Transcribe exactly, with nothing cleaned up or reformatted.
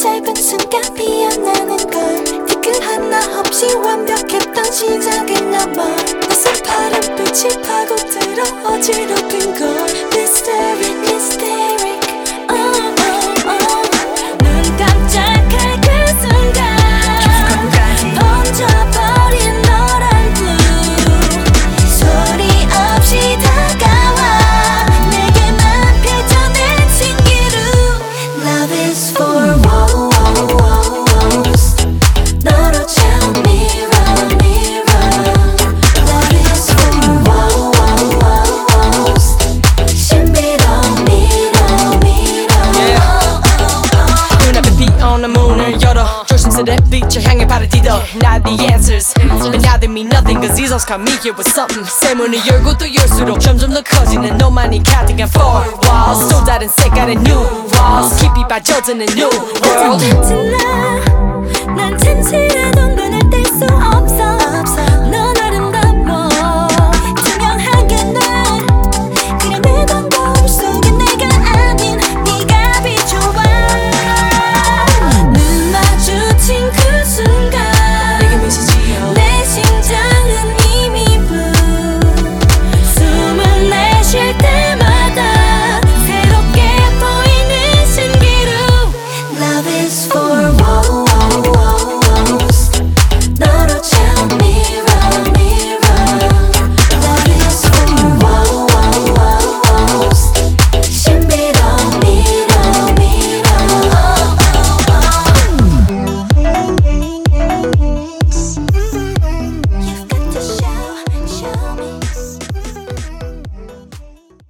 짧은 순간 피어나는 걸 뒤끝 하나 없이 완벽했던 시작은 넘어 낯선 파란빛이 파고들어 어지럽힌 걸 Mysteric, mysteric oh, oh, oh. 눈 깜짝할 그 순간 번져버린 노란 blue 소리 없이 다가와 내게만 펼쳐낸 신기루 Love is for wow, wow, wow, wows 너로 채운 mirror, mirror Love is for wow, wow, wow, wows 신비로운 mirror, mirror yeah. 눈앞에 비오는 문을 열어 조심스레 빛을 향해 발을 디뎌 Not the answers But now they mean nothing Cause these songs come me here with something 새 문을 열고 또 열수록 점점 더 커지는 너만이 가득한 four walls 또 다른 색깔의 new walls 깊이 빠져드는 new world 같은 나 난 진실해도 눈을 뗄 수 없어